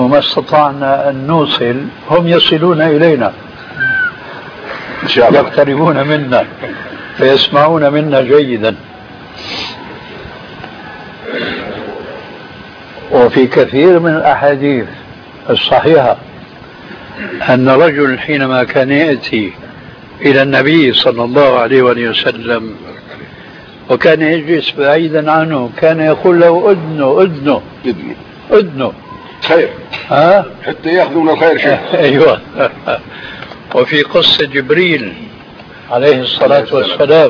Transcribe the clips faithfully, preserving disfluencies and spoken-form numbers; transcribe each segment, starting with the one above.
نحن ما استطعنا أن نوصل هم يصلون إلينا إن شاء الله. يقتربون منا فيسمعون منا جيدا. وفي كثير من الأحاديث الصحيحة أن رجل حينما كان يأتي إلى النبي صلى الله عليه وسلم وكان يجلس بعيدا عنه كان يقول له أدنه أدنه أدنه أدنه خير ها؟ حتى يأخذوا من الخير شيء. أيوة. وفي قصة جبريل عليه الصلاة والسلام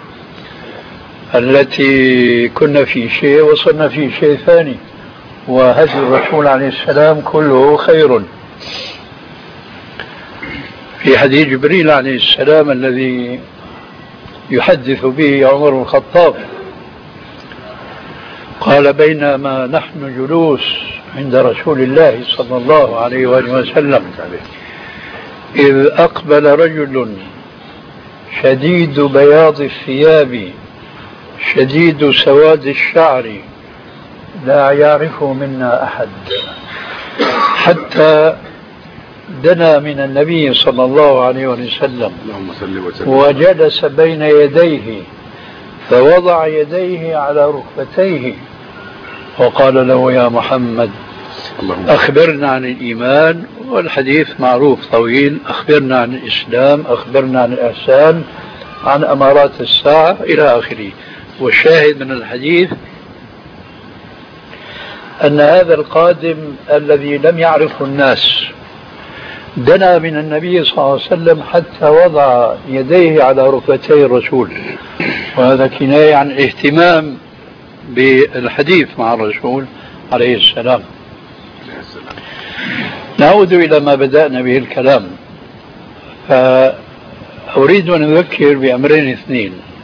التي كنا في شيء وصلنا في شيء ثاني، وهدي الرسول عليه السلام كله خير. في حديث جبريل عليه السلام الذي يحدث به عمر بن الخطاب قال بينما نحن جلوس عند رسول الله صلى الله عليه وآله وسلم إذ أقبل رجل شديد بياض الثياب شديد سواد الشعر لا يعرفه منا أحد حتى دنا من النبي صلى الله عليه وسلم وجلس بين يديه فوضع يديه على ركبتيه وقال له يا محمد أخبرنا عن الإيمان، والحديث معروف طويل، أخبرنا عن الإسلام، أخبرنا عن الإحسان، عن أمارات الساعة إلى آخره. والشاهد من الحديث أن هذا القادم الذي لم يعرفه الناس دنا من النبي صلى الله عليه وسلم حتى وضع يديه على ركبتي الرسول، وهذا كناية عن اهتمام بالحديث مع الرسول عليه السلام. نعود إلى ما بدأنا به الكلام، فأريد أن أذكر بأمرين اثنين.